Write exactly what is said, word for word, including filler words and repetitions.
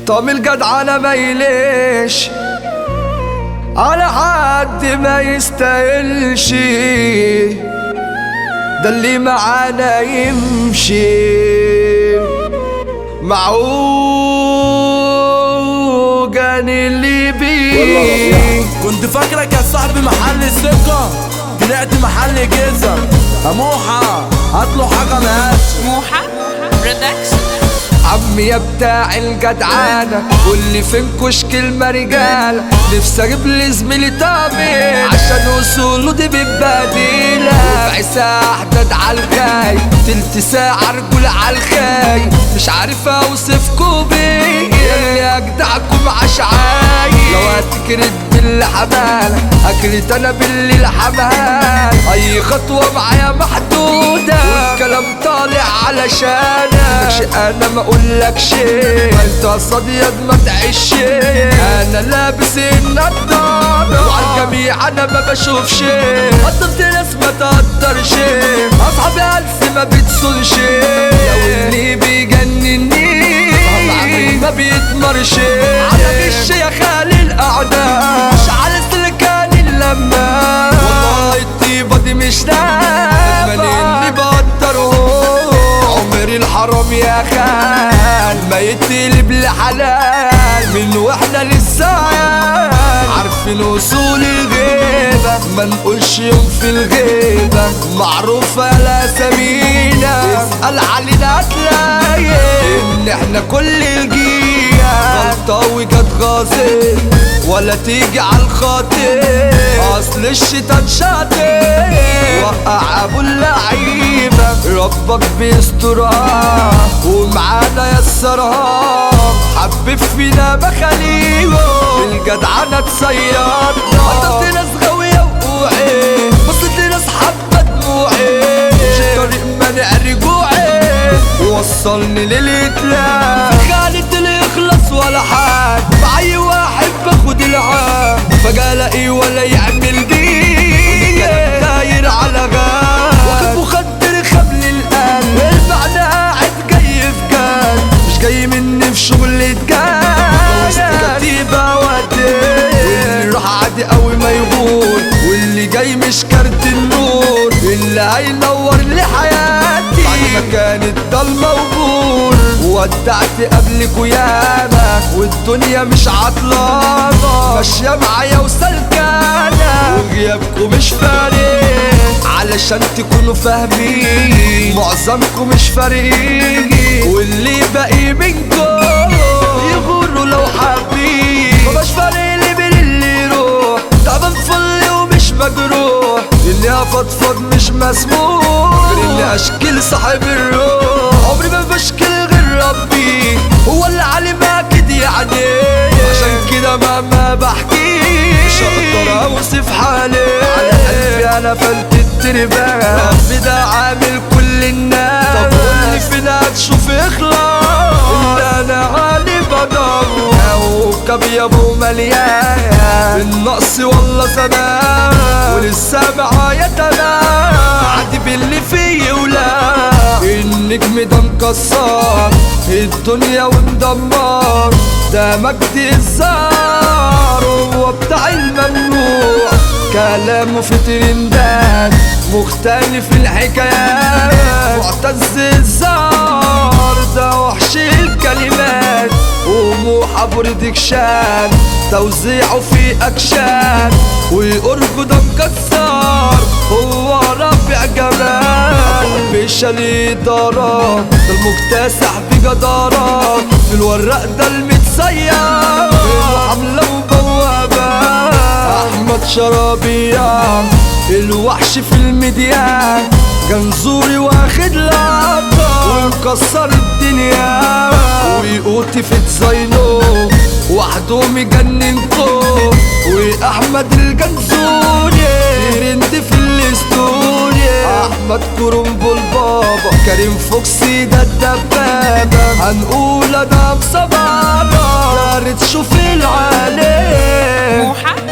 طعم الجدعنة ما يليش على حد ما يستاهلش، ده اللي معانا يمشي معوجان اللي بيه. كنت فاكرك يا صاحبي محل الثقة، طلعت محل جزم. موحة هاتله حاجة ماشي. موحة برودكشن. عمي يا بتاع الجدعانة واللي فين كشك المرجالة، نفسي اجيب لي زميلي طبيعي عشان وصوله دي بالبديلة. ربع ساعة احدد عالخاي، تلت ساعة رجول عالخاي، مش عارف اوصفكوا بيه اللي اجدعكم عشعاي. لو هتكرت باللي حمالة اكرت انا باللي الحمال، اي خطوة معايا محدودة والكلام طالع علشانك، مش انا ما اقولك شيء انت صديق ما تعيش. انا لابس النضارة وعالجميع انا ما بشوف شيء، قدمت ناس ما تقدرش، اصحابي الف ما بتسولش. لو اللي بيجنني ما بيتمرش على غش يا خالي الاعداء، مش على سلكان اللمة والله الطيبة دي مش نافعة اللي بقدرهم. عمري الحرام يا خال ما يتقلب لحلال، من واحنا لسه عارفين وصول الغيبة، ما نقولش يوم في الغيبة معروفة لا سمينة. اسأل علينا هتلاقي ان احنا كل الجية غلطاوي كانت غاصب ولا تيجي عالخاطر، اصل الشيطان شاطر وقع ابو اللعيبة. ربك بيسترها ومعانا يسرها، حبب فينا مخاليبه الجدعنة تصيرنا. حطت ناس غاوية وقوعي، بصت ناس حبة دموعي، مش طريق مانع رجوعي ووصلني للإتلاف. خانت الإخلاص ولا حد بأي واحد باخد العام، فجأة الاقي ولا يعمل بيه داير على غاب، واخد مخدر خبل القلب، المعنى قاعد جاي في جان، مش جاي مني في شغل اتجان. كتيبة ودي واللي راح عادي قوي ما يغور، واللي جاي مش كارت النور اللي هينور لي حياتي بعد ما كانت ضلمة وبور. ودعت قبلكوا ياما والدنيا مش عطلانة، ماشية معايا وسلكانة وغيابكوا مش فارق، علشان تكونوا فاهمين معظمكم مش فارقين، واللي باقي منكم يغوروا لو حابين. مبقاش فارق لي بين اللي يروح تعبان فل ومش مجروح، اللي هفضفض مش مسموح غير اني اشكل صاحب الروح. عمري ما بشكل غير ربي هو اللي علم اكيد يعني، عشان كده مهما بحكي مش هقدر اوصف حالي. على قلبي انا فلت التربان، ربي ده عامل كل الناس. طب قولي فين هتشوف اخلاص اللي انا عالي بدور، كوكب يا ابو مليان النقص والله سلام، ولسه معايا تمام عادي باللي فيه ولا. النجم ده مكسر الدنيا ومدمر، ده مجدي الزار هو بتاع الممنوع، كلامه في ترندات مختلف الحكايات. معتز الزار ده وحش الكلمات، وموحة برودكشن توزيعه في اكشن، وقربه ده مكسر هو رافع جمال. بيشال الادارات ده المكتسح بجدارات، في الورق ده المتسير حملة وبوابة. احمد شرابيان الوحش في الميديان، جنزوري واخد لقطة ومكسر الدنيا، ويقوتي في ديزاينو وحده مجننكم، واحمد الجنزوري ترند في الاستوري. احمد كرومبو البابا، كريم فوكسي ده الدبابة، هنقول انا بصبابة، يا ريت تشوف العالم. موحة